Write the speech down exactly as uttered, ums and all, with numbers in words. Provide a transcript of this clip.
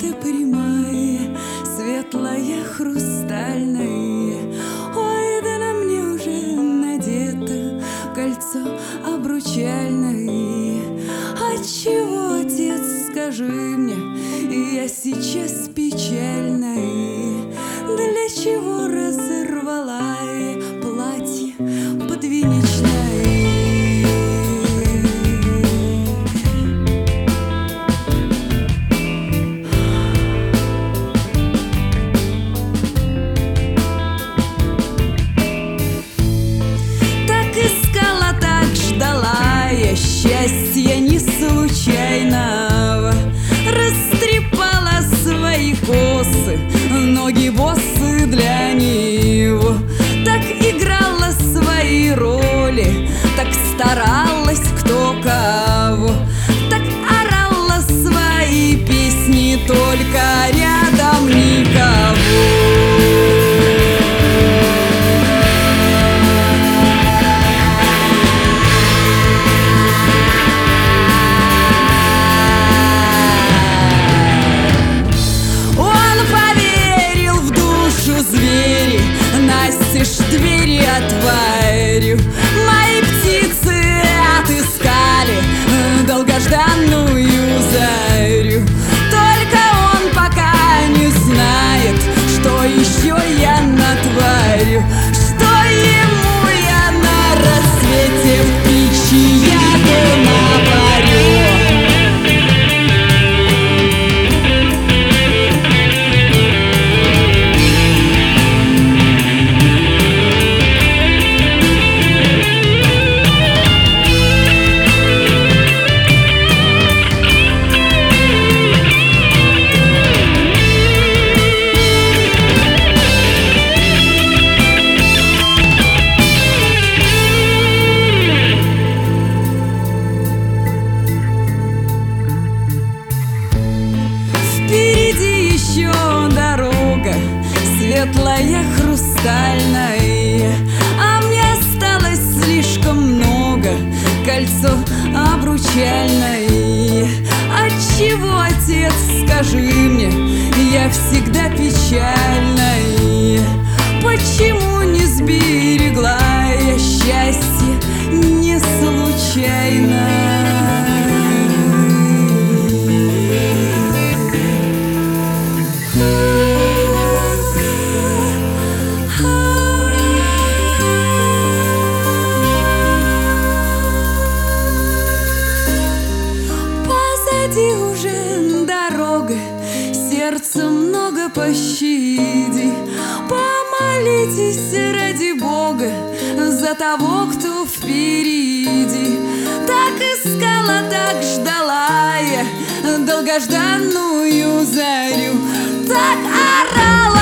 ты прямая, светлая, хрустальная. Ой, да на мне уже надето кольцо обручальное. Отчего, отец, скажи мне, я сейчас печальная? Для чего разорвала я платье подвенечное? Счастья не случайного, растрепала свои косы, ноги боссы для него. Так играла свои роли, так старалась кто кого, так орала свои песни, только рядом никого. Настежь двери отворю, мои птицы отыскали долгожданную зарю. Только он пока не знает, что еще я натворю, что ему я на рассвете в печи яду наварю. Светлая, хрустальная, а мне осталось слишком много кольцо обручальное. Отчего, отец, скажи мне, я всегда печальная? Почему не сберегла я счастье не случайно? Уже дорога, сердце много пощади. Помолитесь ради Бога за того, кто впереди. Так искала, так ждала я долгожданную зарю, так орала